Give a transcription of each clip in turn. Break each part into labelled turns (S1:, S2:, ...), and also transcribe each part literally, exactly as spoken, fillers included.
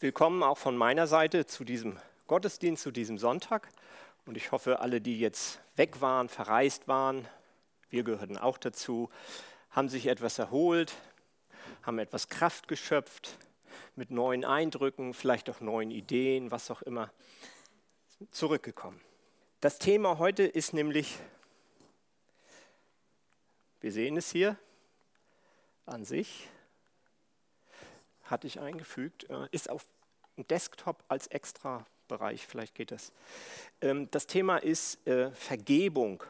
S1: Willkommen auch von meiner Seite zu diesem Gottesdienst, zu diesem Sonntag. Und ich hoffe, alle, die jetzt weg waren, verreist waren, wir gehörten auch dazu, haben sich etwas erholt, haben etwas Kraft geschöpft, mit neuen Eindrücken, vielleicht auch neuen Ideen, was auch immer, zurückgekommen. Das Thema heute ist nämlich, wir sehen es hier an sich, hatte ich eingefügt, ist auf dem Desktop als extra Bereich, vielleicht geht das. Das Thema ist äh, Vergebung.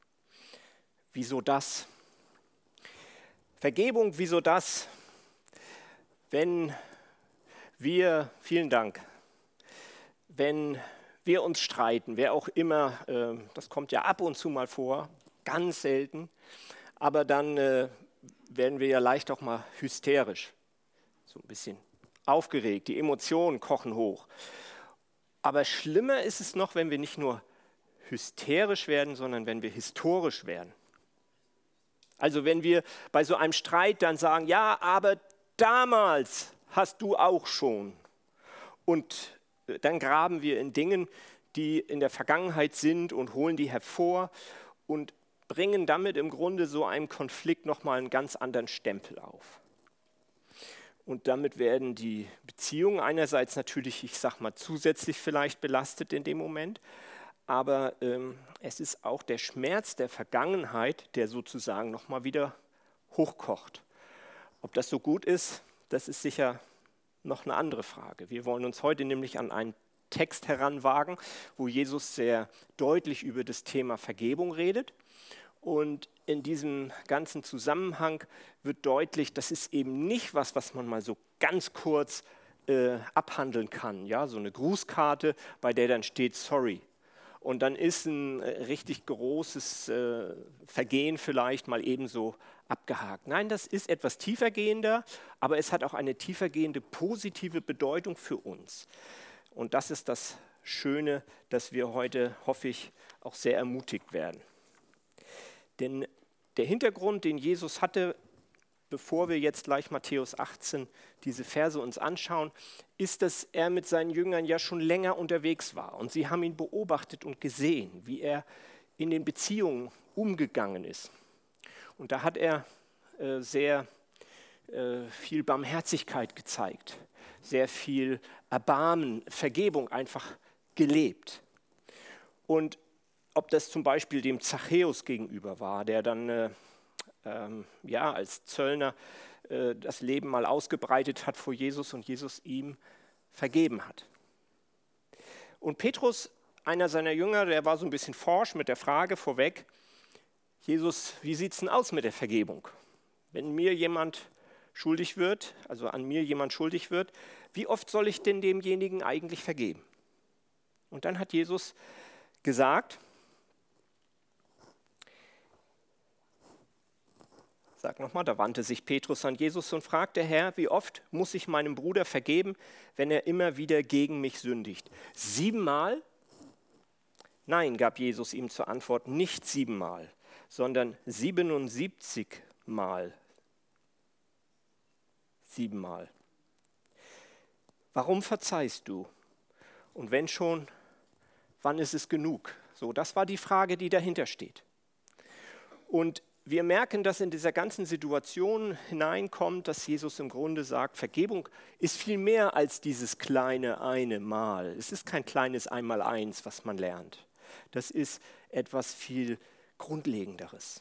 S1: Wieso das? Vergebung, wieso das? Wenn wir, vielen Dank, wenn wir uns streiten, wer auch immer, äh, das kommt ja ab und zu mal vor, ganz selten, aber dann äh, werden wir ja leicht auch mal hysterisch, so ein bisschen aufgeregt, die Emotionen kochen hoch. Aber schlimmer ist es noch, wenn wir nicht nur hysterisch werden, sondern wenn wir historisch werden. Also wenn wir bei so einem Streit dann sagen, ja, aber damals hast du auch schon. Und dann graben wir in Dingen, die in der Vergangenheit sind und holen die hervor und bringen damit im Grunde so einem Konflikt nochmal einen ganz anderen Stempel auf. Und damit werden die Beziehungen einerseits natürlich, ich sag mal, zusätzlich vielleicht belastet in dem Moment, aber ähm, es ist auch der Schmerz der Vergangenheit, der sozusagen nochmal wieder hochkocht. Ob das so gut ist, das ist sicher noch eine andere Frage. Wir wollen uns heute nämlich an einen Text heranwagen, wo Jesus sehr deutlich über das Thema Vergebung redet. Und in diesem ganzen Zusammenhang wird deutlich, das ist eben nicht was, was man mal so ganz kurz äh, abhandeln kann. Ja? So eine Grußkarte, bei der dann steht sorry. Und dann ist ein äh, richtig großes äh, Vergehen vielleicht mal ebenso abgehakt. Nein, das ist etwas tiefergehender, aber es hat auch eine tiefergehende positive Bedeutung für uns. Und das ist das Schöne, dass wir heute, hoffe ich, auch sehr ermutigt werden. Denn der Hintergrund, den Jesus hatte, bevor wir jetzt gleich Matthäus achtzehn diese Verse uns anschauen, ist, dass er mit seinen Jüngern ja schon länger unterwegs war. Und sie haben ihn beobachtet und gesehen, wie er in den Beziehungen umgegangen ist. Und da hat er äh, sehr äh, viel Barmherzigkeit gezeigt, sehr viel Erbarmen, Vergebung einfach gelebt. Und ob das zum Beispiel dem Zachäus gegenüber war, der dann äh, ähm, ja, als Zöllner äh, das Leben mal ausgebreitet hat vor Jesus und Jesus ihm vergeben hat. Und Petrus, einer seiner Jünger, der war so ein bisschen forsch mit der Frage vorweg, Jesus, wie sieht es denn aus mit der Vergebung? Wenn mir jemand schuldig wird, also an mir jemand schuldig wird, wie oft soll ich denn demjenigen eigentlich vergeben? Und dann hat Jesus gesagt, Sag nochmal, da wandte sich Petrus an Jesus und fragte, Herr, wie oft muss ich meinem Bruder vergeben, wenn er immer wieder gegen mich sündigt? Siebenmal? Nein, gab Jesus ihm zur Antwort, nicht siebenmal, sondern siebenundsiebzigmal. Siebenmal. Warum verzeihst du? Und wenn schon, wann ist es genug? So, das war die Frage, die dahinter steht. Und wir merken, dass in dieser ganzen Situation hineinkommt, dass Jesus im Grunde sagt, Vergebung ist viel mehr als dieses kleine eine Mal. Es ist kein kleines Einmaleins, was man lernt. Das ist etwas viel Grundlegenderes.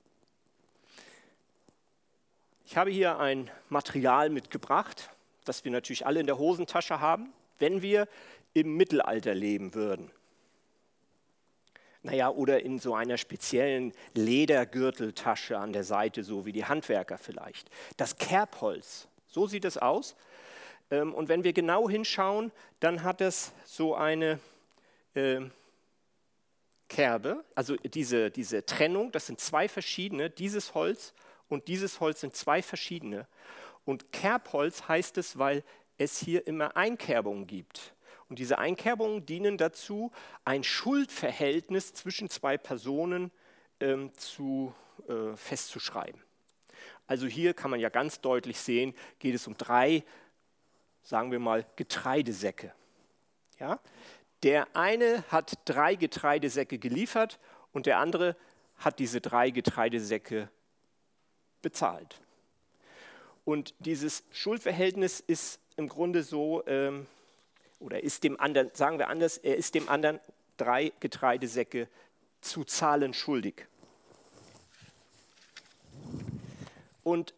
S1: Ich habe hier ein Material mitgebracht, das wir natürlich alle in der Hosentasche haben, wenn wir im Mittelalter leben würden. Naja, oder in so einer speziellen Ledergürteltasche an der Seite, so wie die Handwerker vielleicht. Das Kerbholz, so sieht es aus. Und wenn wir genau hinschauen, dann hat es so eine äh, Kerbe, also diese, diese Trennung, das sind zwei verschiedene, dieses Holz und dieses Holz sind zwei verschiedene. Und Kerbholz heißt es, weil es hier immer Einkerbungen gibt. Und diese Einkerbungen dienen dazu, ein Schuldverhältnis zwischen zwei Personen ähm, zu, äh, festzuschreiben. Also hier kann man ja ganz deutlich sehen, geht es um drei sagen wir mal, Getreidesäcke. Ja? Der eine hat drei Getreidesäcke geliefert und der andere hat diese drei Getreidesäcke bezahlt. Und dieses Schuldverhältnis ist im Grunde so, ähm, oder ist dem anderen, sagen wir anders, er ist dem anderen drei Getreidesäcke zu zahlen schuldig. Und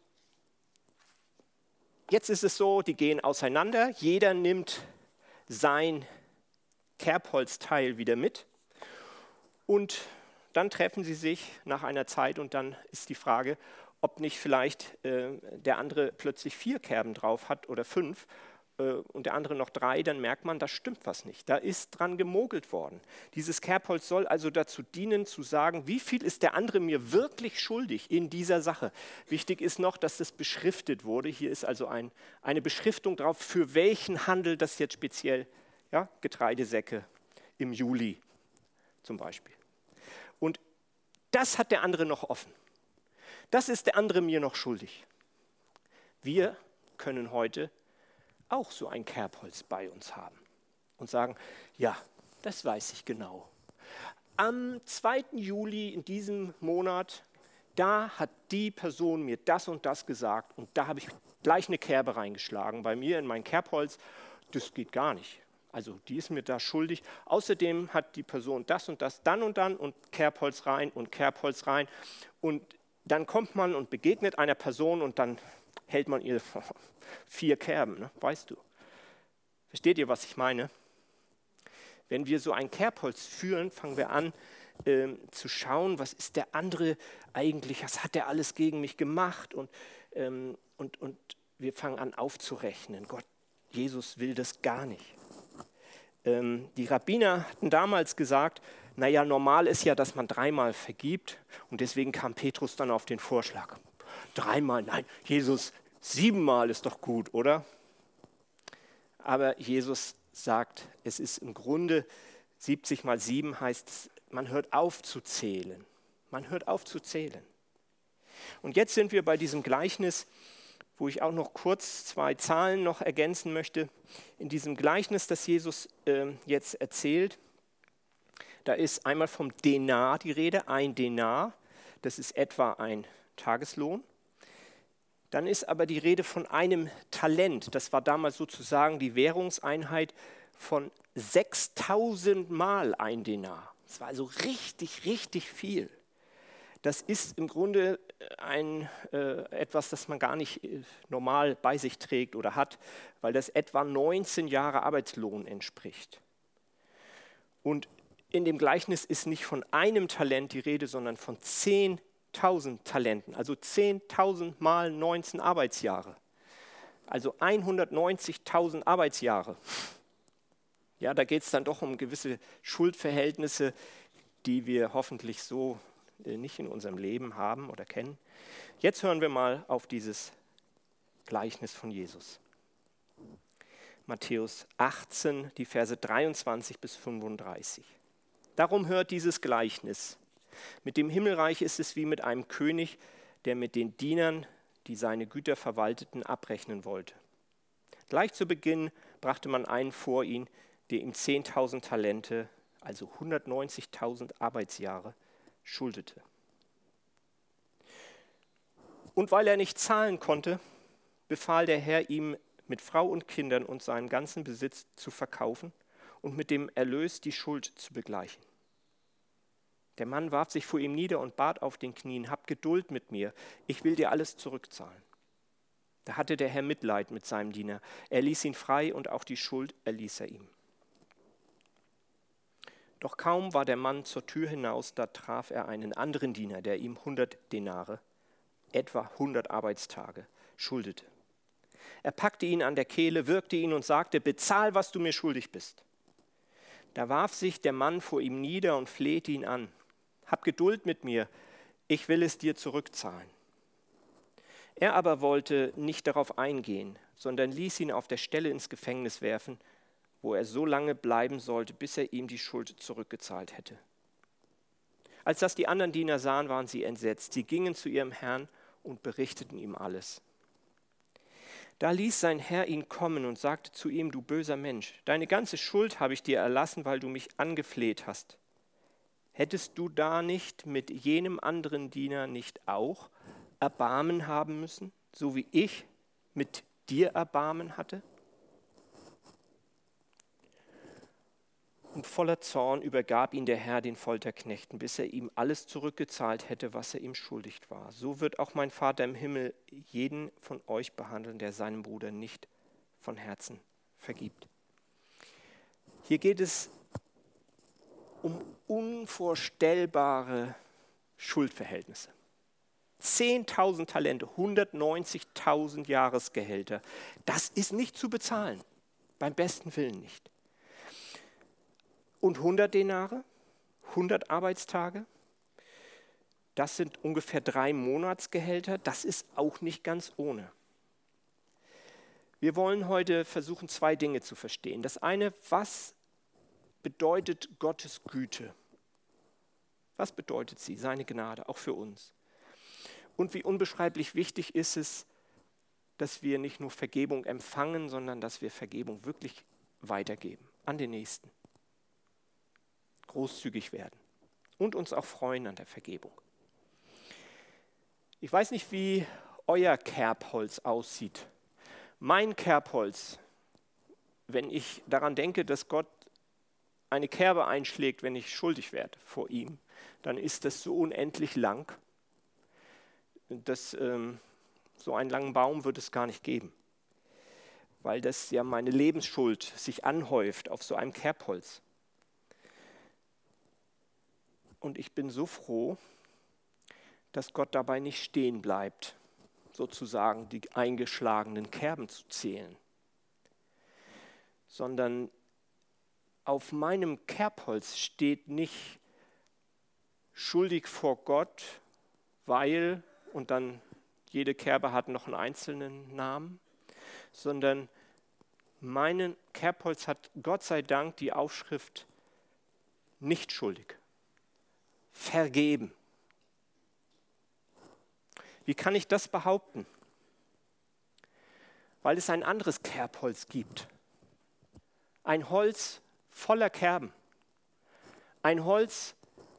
S1: jetzt ist es so, die gehen auseinander, jeder nimmt sein Kerbholzteil wieder mit und dann treffen sie sich nach einer Zeit und dann ist die Frage, ob nicht vielleicht äh, der andere plötzlich vier Kerben drauf hat oder fünf äh, und der andere noch drei, dann merkt man, da stimmt was nicht. Da ist dran gemogelt worden. Dieses Kerbholz soll also dazu dienen, zu sagen, wie viel ist der andere mir wirklich schuldig in dieser Sache. Wichtig ist noch, dass das beschriftet wurde. Hier ist also ein, eine Beschriftung drauf, für welchen Handel das jetzt speziell, ja, Getreidesäcke im Juli zum Beispiel. Und das hat der andere noch offen. Das ist der andere mir noch schuldig. Wir können heute auch so ein Kerbholz bei uns haben und sagen, ja, das weiß ich genau. Am zweiten Juli in diesem Monat, da hat die Person mir das und das gesagt und da habe ich gleich eine Kerbe reingeschlagen bei mir in mein Kerbholz. Das geht gar nicht. Also die ist mir da schuldig. Außerdem hat die Person das und das dann und dann und Kerbholz rein und Kerbholz rein. Und dann kommt man und begegnet einer Person und dann hält man ihr vier Kerben, ne? Weißt du. Versteht ihr, was ich meine? Wenn wir so ein Kerbholz führen, fangen wir an äh, zu schauen, was ist der andere eigentlich, was hat der alles gegen mich gemacht? Und, ähm, und, und wir fangen an aufzurechnen. Gott, Jesus will das gar nicht. Ähm, die Rabbiner hatten damals gesagt, naja, normal ist ja, dass man dreimal vergibt und deswegen kam Petrus dann auf den Vorschlag. Dreimal, nein, Jesus, siebenmal ist doch gut, oder? Aber Jesus sagt, es ist im Grunde siebzig mal sieben heißt, man hört auf zu zählen. Man hört auf zu zählen. Und jetzt sind wir bei diesem Gleichnis, wo ich auch noch kurz zwei Zahlen noch ergänzen möchte. In diesem Gleichnis, das Jesus äh, jetzt erzählt, da ist einmal vom Denar die Rede, ein Denar, das ist etwa ein Tageslohn. Dann ist aber die Rede von einem Talent, das war damals sozusagen die Währungseinheit von sechstausend Mal ein Denar. Das war also richtig, richtig viel. Das ist im Grunde ein, äh, etwas, das man gar nicht äh, normal bei sich trägt oder hat, weil das etwa neunzehn Jahre Arbeitslohn entspricht. Und in dem Gleichnis ist nicht von einem Talent die Rede, sondern von zehntausend Talenten, also zehntausend mal neunzehn Arbeitsjahre. Also hundertneunzigtausend Arbeitsjahre. Ja, da geht es dann doch um gewisse Schuldverhältnisse, die wir hoffentlich so nicht in unserem Leben haben oder kennen. Jetzt hören wir mal auf dieses Gleichnis von Jesus. Matthäus achtzehn, die Verse dreiundzwanzig bis fünfunddreißig. Darum hört dieses Gleichnis. Mit dem Himmelreich ist es wie mit einem König, der mit den Dienern, die seine Güter verwalteten, abrechnen wollte. Gleich zu Beginn brachte man einen vor ihn, der ihm zehntausend Talente, also hundertneunzigtausend Arbeitsjahre, schuldete. Und weil er nicht zahlen konnte, befahl der Herr ihm, mit Frau und Kindern und seinen ganzen Besitz zu verkaufen und mit dem Erlös die Schuld zu begleichen. Der Mann warf sich vor ihm nieder und bat auf den Knien, hab Geduld mit mir, ich will dir alles zurückzahlen. Da hatte der Herr Mitleid mit seinem Diener. Er ließ ihn frei und auch die Schuld erließ er ihm. Doch kaum war der Mann zur Tür hinaus, da traf er einen anderen Diener, der ihm hundert Denare, etwa hundert Arbeitstage, schuldete. Er packte ihn an der Kehle, würgte ihn und sagte, bezahl, was du mir schuldig bist. Da warf sich der Mann vor ihm nieder und flehte ihn an. Hab Geduld mit mir, ich will es dir zurückzahlen. Er aber wollte nicht darauf eingehen, sondern ließ ihn auf der Stelle ins Gefängnis werfen, wo er so lange bleiben sollte, bis er ihm die Schuld zurückgezahlt hätte. Als das die anderen Diener sahen, waren sie entsetzt. Sie gingen zu ihrem Herrn und berichteten ihm alles. Da ließ sein Herr ihn kommen und sagte zu ihm, du böser Mensch, deine ganze Schuld habe ich dir erlassen, weil du mich angefleht hast. Hättest du da nicht mit jenem anderen Diener nicht auch Erbarmen haben müssen, so wie ich mit dir Erbarmen hatte? Und voller Zorn übergab ihn der Herr den Folterknechten, bis er ihm alles zurückgezahlt hätte, was er ihm schuldig war. So wird auch mein Vater im Himmel jeden von euch behandeln, der seinem Bruder nicht von Herzen vergibt. Hier geht es um unvorstellbare Schuldverhältnisse. zehntausend Talente, hundertneunzigtausend Jahresgehälter. Das ist nicht zu bezahlen, beim besten Willen nicht. Und hundert Denare, hundert Arbeitstage, das sind ungefähr drei Monatsgehälter, das ist auch nicht ganz ohne. Wir wollen heute versuchen, zwei Dinge zu verstehen. Das eine, was bedeutet Gottes Güte? Was bedeutet sie, seine Gnade, auch für uns? Und wie unbeschreiblich wichtig ist es, dass wir nicht nur Vergebung empfangen, sondern dass wir Vergebung wirklich weitergeben an den Nächsten. Großzügig werden und uns auch freuen an der Vergebung. Ich weiß nicht, wie euer Kerbholz aussieht. Mein Kerbholz, wenn ich daran denke, dass Gott eine Kerbe einschlägt, wenn ich schuldig werde vor ihm, dann ist das so unendlich lang, dass ähm, so einen langen Baum wird es gar nicht geben, weil das ja meine Lebensschuld sich anhäuft auf so einem Kerbholz. Und ich bin so froh, dass Gott dabei nicht stehen bleibt, sozusagen die eingeschlagenen Kerben zu zählen, sondern auf meinem Kerbholz steht nicht schuldig vor Gott, weil, und dann jede Kerbe hat noch einen einzelnen Namen, sondern mein Kerbholz hat Gott sei Dank die Aufschrift nicht schuldig. Vergeben. Wie kann ich das behaupten? Weil es ein anderes Kerbholz gibt. Ein Holz voller Kerben. Ein Holz,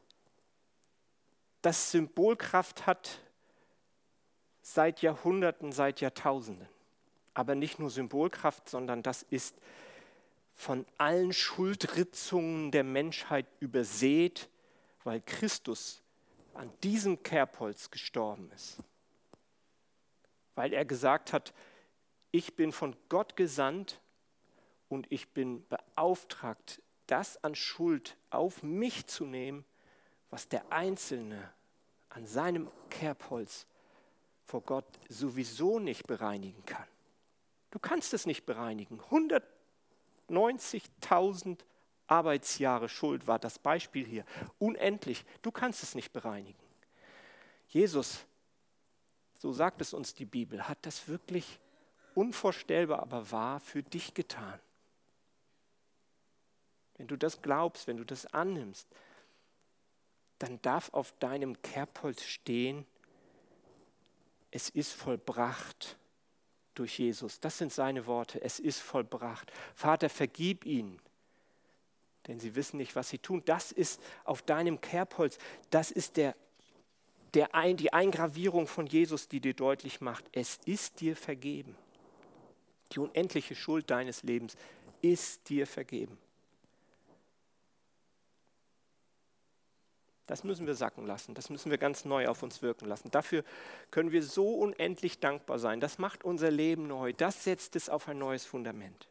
S1: das Symbolkraft hat seit Jahrhunderten, seit Jahrtausenden. Aber nicht nur Symbolkraft, sondern das ist von allen Schuldritzungen der Menschheit übersät, weil Christus an diesem Kerbholz gestorben ist. Weil er gesagt hat, ich bin von Gott gesandt und ich bin beauftragt, das an Schuld auf mich zu nehmen, was der Einzelne an seinem Kerbholz vor Gott sowieso nicht bereinigen kann. Du kannst es nicht bereinigen. hundertneunzigtausend Arbeitsjahre Schuld war das Beispiel hier. Unendlich. Du kannst es nicht bereinigen. Jesus, so sagt es uns die Bibel, hat das wirklich unvorstellbar, aber wahr für dich getan. Wenn du das glaubst, wenn du das annimmst, dann darf auf deinem Kerbholz stehen, es ist vollbracht durch Jesus. Das sind seine Worte. Es ist vollbracht. Vater, vergib ihnen, denn sie wissen nicht, was sie tun. Das ist auf deinem Kerbholz. Das ist der, der ein, die Eingravierung von Jesus, die dir deutlich macht, es ist dir vergeben. Die unendliche Schuld deines Lebens ist dir vergeben. Das müssen wir sacken lassen, das müssen wir ganz neu auf uns wirken lassen. Dafür können wir so unendlich dankbar sein. Das macht unser Leben neu, das setzt es auf ein neues Fundament.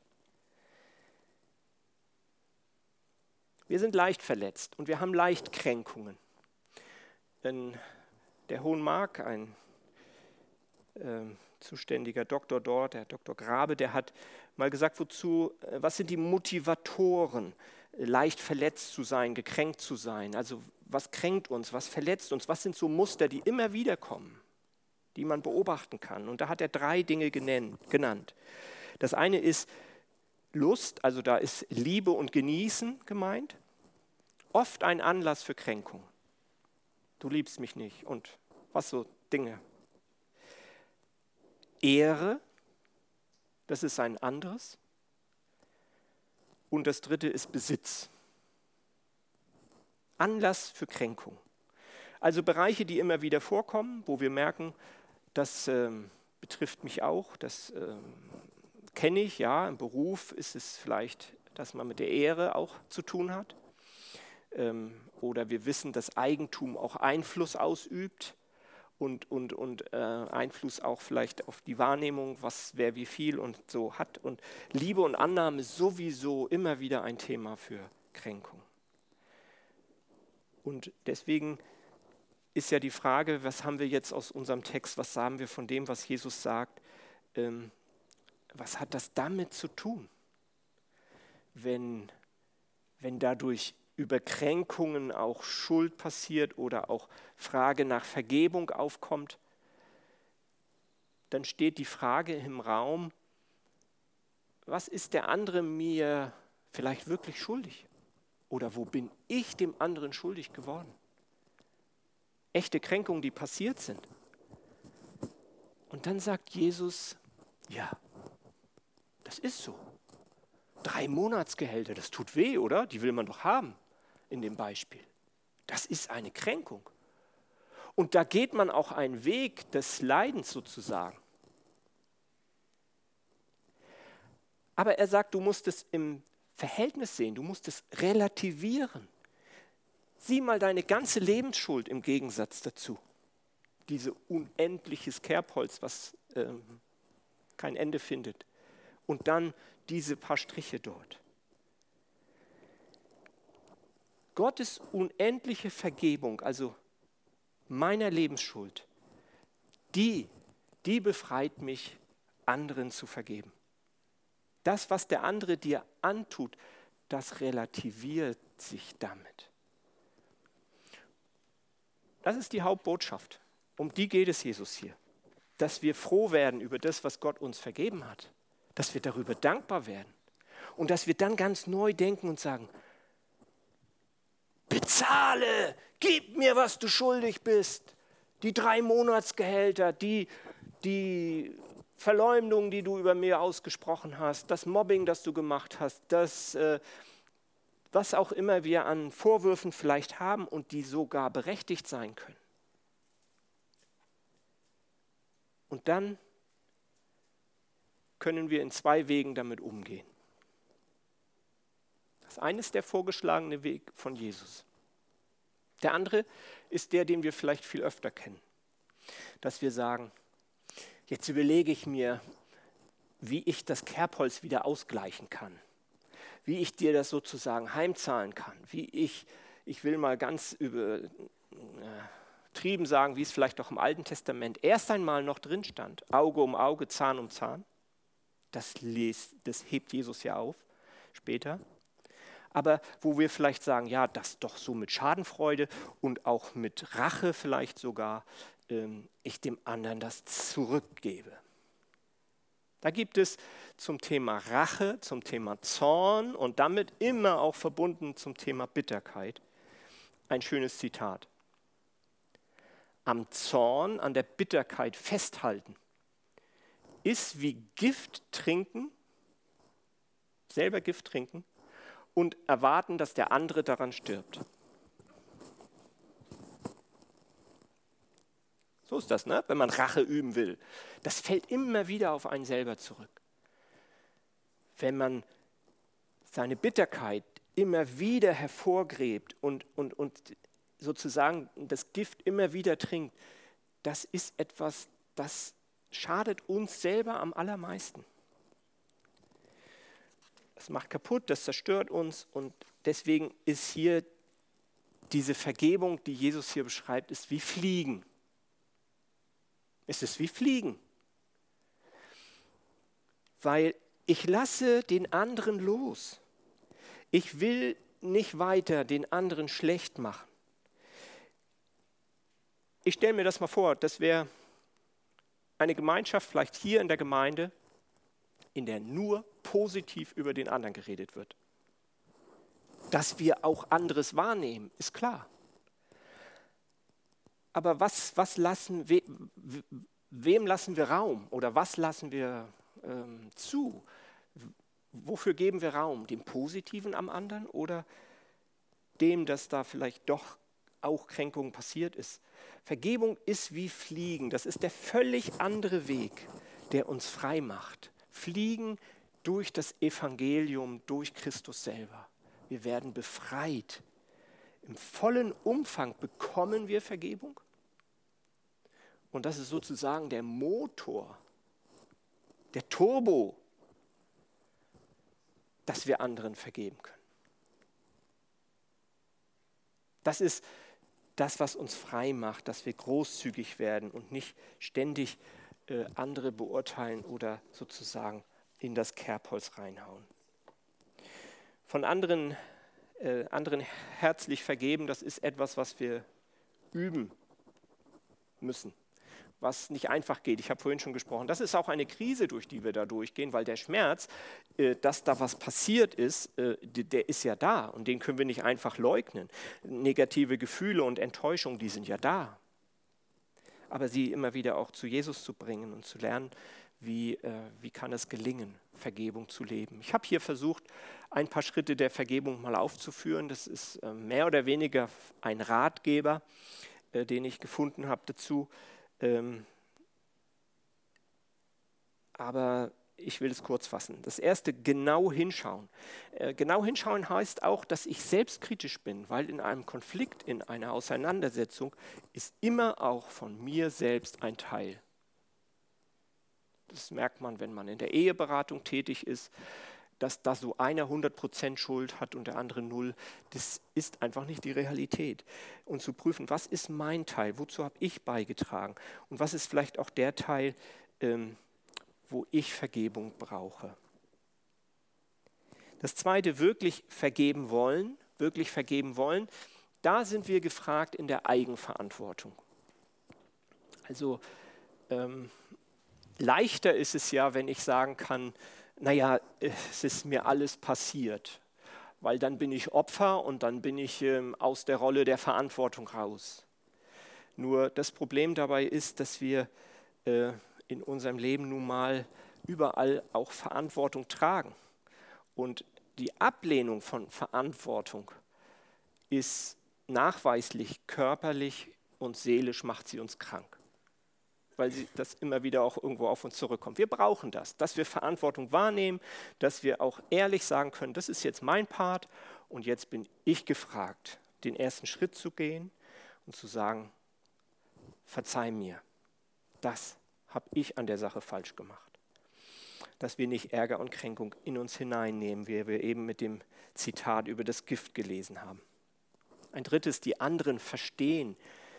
S1: Wir sind leicht verletzt und wir haben leicht Kränkungen. In der Hohen Mark, ein äh, zuständiger Doktor dort, der Doktor Grabe, der hat mal gesagt, wozu, äh, was sind die Motivatoren, leicht verletzt zu sein, gekränkt zu sein? Also was kränkt uns, was verletzt uns, was sind so Muster, die immer wieder kommen, die man beobachten kann? Und da hat er drei Dinge genannt. Das eine ist Lust, also da ist Liebe und Genießen gemeint. Oft ein Anlass für Kränkung. Du liebst mich nicht und was so Dinge. Ehre, Das ist ein anderes. Und das dritte ist Besitz. Anlass für Kränkung. Also Bereiche, die immer wieder vorkommen, wo wir merken, das ähm, betrifft mich auch, das ähm, kenne ich, ja, im Beruf ist es vielleicht, dass man mit der Ehre auch zu tun hat. Ähm, oder wir wissen, dass Eigentum auch Einfluss ausübt und, und, und äh, Einfluss auch vielleicht auf die Wahrnehmung, was wer wie viel und so hat. Und Liebe und Annahme ist sowieso immer wieder ein Thema für Kränkung. Und deswegen ist ja die Frage, was haben wir jetzt aus unserem Text, was sagen wir von dem, was Jesus sagt, ähm, was hat das damit zu tun, wenn, wenn dadurch über Kränkungen auch Schuld passiert oder auch Frage nach Vergebung aufkommt, dann steht die Frage im Raum, was ist der andere mir vielleicht wirklich schuldig? Oder wo bin ich dem anderen schuldig geworden? Echte Kränkungen, die passiert sind. Und dann sagt Jesus, ja, das ist so. Drei Monatsgehälter, das tut weh, oder? Die will man doch haben in dem Beispiel. Das ist eine Kränkung. Und da geht man auch einen Weg des Leidens sozusagen. Aber er sagt, du musst es im Verhältnis sehen, du musst es relativieren. Sieh mal deine ganze Lebensschuld im Gegensatz dazu. Diese unendliches Kerbholz, was ähm, kein Ende findet. Und dann diese paar Striche dort. Gottes unendliche Vergebung, also meiner Lebensschuld, die, die befreit mich, anderen zu vergeben. Das, was der andere dir antut, das relativiert sich damit. Das ist die Hauptbotschaft. Um die geht es Jesus hier. Dass wir froh werden über das, was Gott uns vergeben hat. Dass wir darüber dankbar werden. Und dass wir dann ganz neu denken und sagen, bezahle, gib mir, was du schuldig bist. Die drei Monatsgehälter, die, die Verleumdung, die du über mir ausgesprochen hast, das Mobbing, das du gemacht hast, das, äh, was auch immer wir an Vorwürfen vielleicht haben und die sogar berechtigt sein können. Und dann können wir in zwei Wegen damit umgehen. Das eine ist der vorgeschlagene Weg von Jesus. Der andere ist der, den wir vielleicht viel öfter kennen. Dass wir sagen, jetzt überlege ich mir, wie ich das Kerbholz wieder ausgleichen kann. Wie ich dir das sozusagen heimzahlen kann. Wie ich, ich will mal ganz übertrieben sagen, wie es vielleicht auch im Alten Testament erst einmal noch drin stand. Auge um Auge, Zahn um Zahn. Das, les, das hebt Jesus ja auf später. Aber wo wir vielleicht sagen, ja, das doch so mit Schadenfreude und auch mit Rache vielleicht sogar, ähm, ich dem anderen das zurückgebe. Da gibt es zum Thema Rache, zum Thema Zorn und damit immer auch verbunden zum Thema Bitterkeit ein schönes Zitat. Am Zorn, an der Bitterkeit festhalten, ist wie Gift trinken, selber Gift trinken und erwarten, dass der andere daran stirbt. So ist das, ne? Wenn man Rache üben will. Das fällt immer wieder auf einen selber zurück. Wenn man seine Bitterkeit immer wieder hervorgräbt und, und, und sozusagen das Gift immer wieder trinkt, das ist etwas, das schadet uns selber am allermeisten. Das macht kaputt, das zerstört uns und deswegen ist hier diese Vergebung, die Jesus hier beschreibt, ist wie Fliegen. Es ist wie Fliegen. Weil ich lasse den anderen los. Ich will nicht weiter den anderen schlecht machen. Ich stelle mir das mal vor, das wäre eine Gemeinschaft, vielleicht hier in der Gemeinde, in der nur positiv über den anderen geredet wird. Dass wir auch anderes wahrnehmen, ist klar. Aber was, was lassen, we, wem lassen wir Raum oder was lassen wir ähm, zu? Wofür geben wir Raum? Dem Positiven am anderen oder dem, dass da vielleicht doch auch Kränkung passiert ist? Vergebung ist wie Fliegen. Das ist der völlig andere Weg, der uns frei macht. Fliegen durch das Evangelium, durch Christus selber. Wir werden befreit. Im vollen Umfang bekommen wir Vergebung. Und das ist sozusagen der Motor, der Turbo, dass wir anderen vergeben können. Das ist das, was uns frei macht, dass wir großzügig werden und nicht ständig äh, andere beurteilen oder sozusagen in das Kerbholz reinhauen. Von anderen, äh, anderen herzlich vergeben, das ist etwas, was wir üben müssen, was nicht einfach geht. Ich habe vorhin schon gesprochen, das ist auch eine Krise, durch die wir da durchgehen, weil der Schmerz, äh, dass da was passiert ist, äh, der ist ja da und den können wir nicht einfach leugnen. Negative Gefühle und Enttäuschung, die sind ja da. Aber sie immer wieder auch zu Jesus zu bringen und zu lernen, wie, äh, wie kann es gelingen, Vergebung zu leben. Ich habe hier versucht, ein paar Schritte der Vergebung mal aufzuführen. Das ist äh, mehr oder weniger ein Ratgeber, äh, den ich gefunden habe dazu. Ähm, aber ich will es kurz fassen. Das erste, genau hinschauen. Äh, genau hinschauen heißt auch, dass ich selbstkritisch bin, weil in einem Konflikt, in einer Auseinandersetzung ist immer auch von mir selbst ein Teil. Das merkt man, wenn man in der Eheberatung tätig ist, dass da so einer hundert Prozent Schuld hat und der andere null. Das ist einfach nicht die Realität. Und zu prüfen, was ist mein Teil, wozu habe ich beigetragen und was ist vielleicht auch der Teil, ähm, wo ich Vergebung brauche. Das zweite, wirklich vergeben wollen, wirklich vergeben wollen, da sind wir gefragt in der Eigenverantwortung. Also ähm, leichter ist es ja, wenn ich sagen kann, naja, es ist mir alles passiert, weil dann bin ich Opfer und dann bin ich ähm, aus der Rolle der Verantwortung raus. Nur das Problem dabei ist, dass wir äh, in unserem Leben nun mal überall auch Verantwortung tragen. Und die Ablehnung von Verantwortung ist nachweislich körperlich und seelisch macht sie uns krank, weil sie das immer wieder auch irgendwo auf uns zurückkommt. Wir brauchen das, dass wir Verantwortung wahrnehmen, dass wir auch ehrlich sagen können, das ist jetzt mein Part und jetzt bin ich gefragt, den ersten Schritt zu gehen und zu sagen, verzeih mir, das habe ich an der Sache falsch gemacht. Dass wir nicht Ärger und Kränkung in uns hineinnehmen, wie wir eben mit dem Zitat über das Gift gelesen haben. Ein drittes, die anderen verstehen.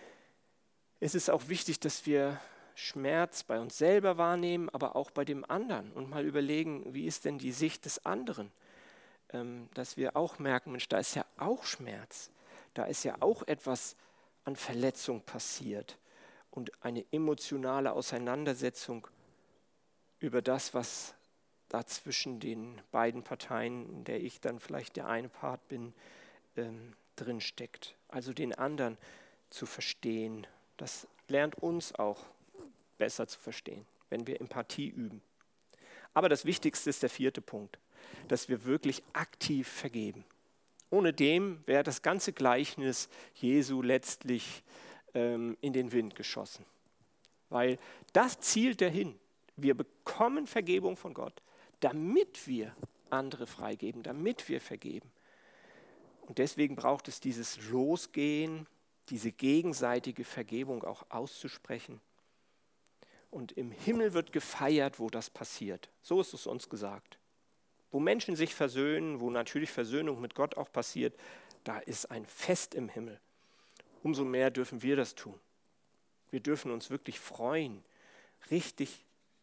S1: Es ist auch wichtig, dass wir Schmerz bei uns selber wahrnehmen, aber auch bei dem anderen und mal überlegen, wie ist denn die Sicht des anderen? Ähm, dass wir auch merken, Mensch, da ist ja auch Schmerz, da ist ja auch etwas an Verletzung passiert und eine emotionale Auseinandersetzung über das, was da zwischen den beiden Parteien, in der ich dann vielleicht der eine Part bin, ähm, drin steckt. Also den anderen zu verstehen, das lernt uns auch besser zu verstehen, wenn wir Empathie üben. Aber das Wichtigste ist der vierte Punkt, dass wir wirklich aktiv vergeben. Ohne dem wäre das ganze Gleichnis Jesu letztlich ähm, in den Wind geschossen. Weil das zielt dahin. Wir bekommen Vergebung von Gott, damit wir andere freigeben, damit wir vergeben. Und deswegen braucht es dieses Losgehen, diese gegenseitige Vergebung auch auszusprechen. Und im Himmel wird gefeiert, wo das passiert. So ist es uns gesagt. Wo Menschen sich versöhnen, wo natürlich Versöhnung mit Gott auch passiert, da ist ein Fest im Himmel. Umso mehr dürfen wir das tun. Wir dürfen uns wirklich freuen, richtig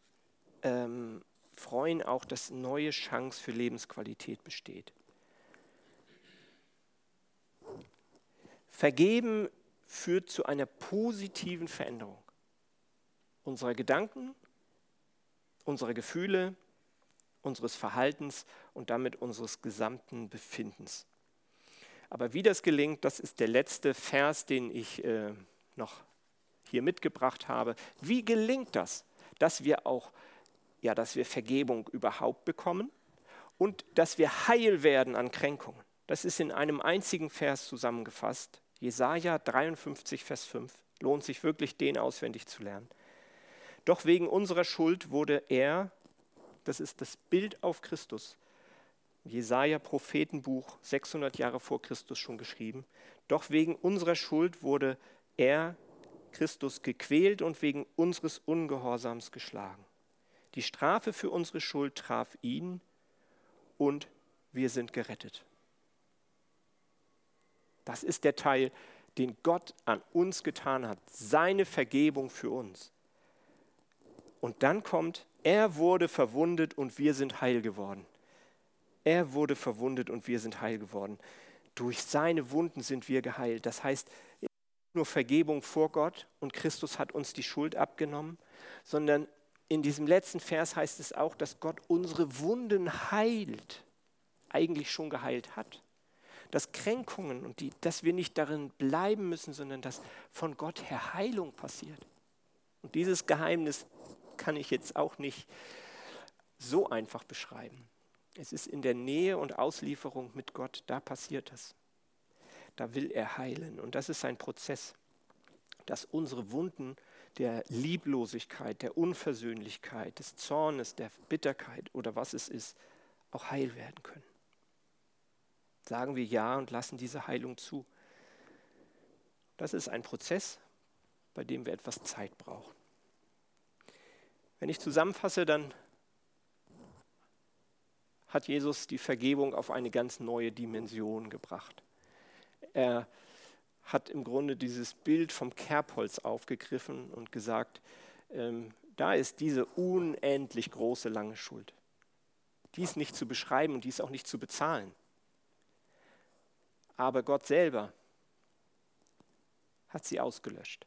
S1: ähm, freuen auch, dass eine neue Chance für Lebensqualität besteht. Vergeben führt zu einer positiven Veränderung unserer Gedanken, unserer Gefühle, unseres Verhaltens und damit unseres gesamten Befindens. Aber wie das gelingt, das ist der letzte Vers, den ich äh, noch hier mitgebracht habe. Wie gelingt das, dass wir auch Ja, dass wir Vergebung überhaupt bekommen und dass wir heil werden an Kränkungen. Das ist in einem einzigen Vers zusammengefasst. Jesaja dreiundfünfzig, Vers fünf. Lohnt sich wirklich, den auswendig zu lernen. Doch wegen unserer Schuld wurde er, das ist das Bild auf Christus, Jesaja Prophetenbuch, sechshundert Jahre vor Christus schon geschrieben. Doch wegen unserer Schuld wurde er, Christus, gequält und wegen unseres Ungehorsams geschlagen. Die Strafe für unsere Schuld traf ihn und wir sind gerettet. Das ist der Teil, den Gott an uns getan hat, seine Vergebung für uns. Und dann kommt, er wurde verwundet und wir sind heil geworden. Er wurde verwundet und wir sind heil geworden. Durch seine Wunden sind wir geheilt. Das heißt, nicht nur Vergebung vor Gott und Christus hat uns die Schuld abgenommen, sondern in diesem letzten Vers heißt es auch, dass Gott unsere Wunden heilt, eigentlich schon geheilt hat. Dass Kränkungen und die, dass wir nicht darin bleiben müssen, sondern dass von Gott her Heilung passiert. Und dieses Geheimnis kann ich jetzt auch nicht so einfach beschreiben. Es ist in der Nähe und Auslieferung mit Gott, da passiert das. Da will er heilen. Und das ist ein Prozess, dass unsere Wunden der Lieblosigkeit, der Unversöhnlichkeit, des Zornes, der Bitterkeit oder was es ist, auch heil werden können. Sagen wir ja und lassen diese Heilung zu. Das ist ein Prozess, bei dem wir etwas Zeit brauchen. Wenn ich zusammenfasse, dann hat Jesus die Vergebung auf eine ganz neue Dimension gebracht. Er hat im Grunde dieses Bild vom Kerbholz aufgegriffen und gesagt, ähm, da ist diese unendlich große, lange Schuld. Die ist nicht zu beschreiben und die ist auch nicht zu bezahlen. Aber Gott selber hat sie ausgelöscht.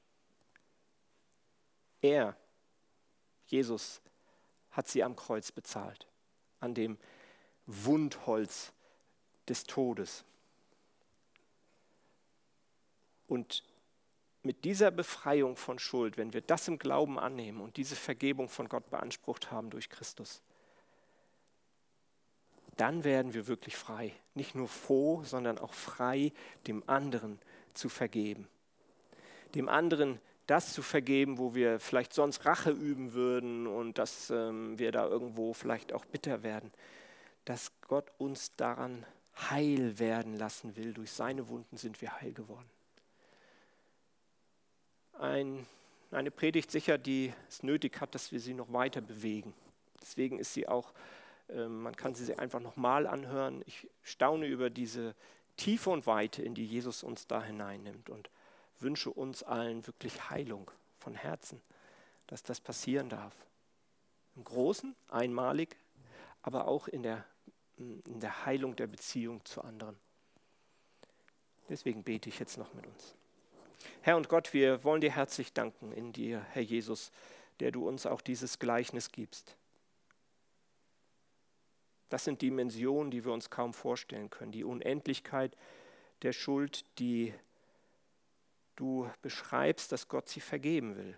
S1: Er, Jesus, hat sie am Kreuz bezahlt, an dem Wundholz des Todes. Und mit dieser Befreiung von Schuld, wenn wir das im Glauben annehmen und diese Vergebung von Gott beansprucht haben durch Christus, dann werden wir wirklich frei. Nicht nur froh, sondern auch frei, dem anderen zu vergeben. Dem anderen das zu vergeben, wo wir vielleicht sonst Rache üben würden und dass ähm, wir da irgendwo vielleicht auch bitter werden. Dass Gott uns daran heil werden lassen will. Durch seine Wunden sind wir heil geworden. Ein, eine Predigt sicher, die es nötig hat, dass wir sie noch weiter bewegen. Deswegen ist sie auch, äh, man kann sie einfach nochmal anhören. Ich staune über diese Tiefe und Weite, in die Jesus uns da hineinnimmt und wünsche uns allen wirklich Heilung von Herzen, dass das passieren darf. Im Großen, einmalig, aber auch in der, in der Heilung der Beziehung zu anderen. Deswegen bete ich jetzt noch mit uns. Herr und Gott, wir wollen dir herzlich danken in dir, Herr Jesus, der du uns auch dieses Gleichnis gibst. Das sind Dimensionen, die wir uns kaum vorstellen können. Die Unendlichkeit der Schuld, die du beschreibst, dass Gott sie vergeben will.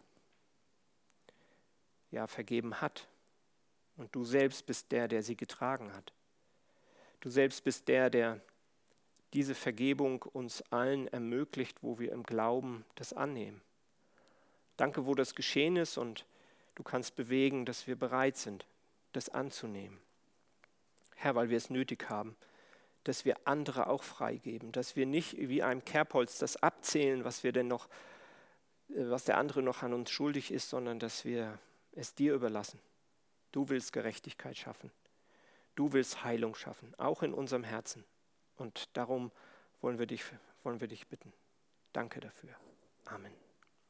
S1: Ja, vergeben hat. Und du selbst bist der, der sie getragen hat. Du selbst bist der, der diese Vergebung uns allen ermöglicht, wo wir im Glauben das annehmen. Danke, wo das geschehen ist und du kannst bewegen, dass wir bereit sind, das anzunehmen. Herr, weil wir es nötig haben, dass wir andere auch freigeben, dass wir nicht wie einem Kerbholz das abzählen, was wir denn noch, was der andere noch an uns schuldig ist, sondern dass wir es dir überlassen. Du willst Gerechtigkeit schaffen. Du willst Heilung schaffen, auch in unserem Herzen. Und darum wollen wir dich, wollen wir dich bitten. Danke dafür. Amen.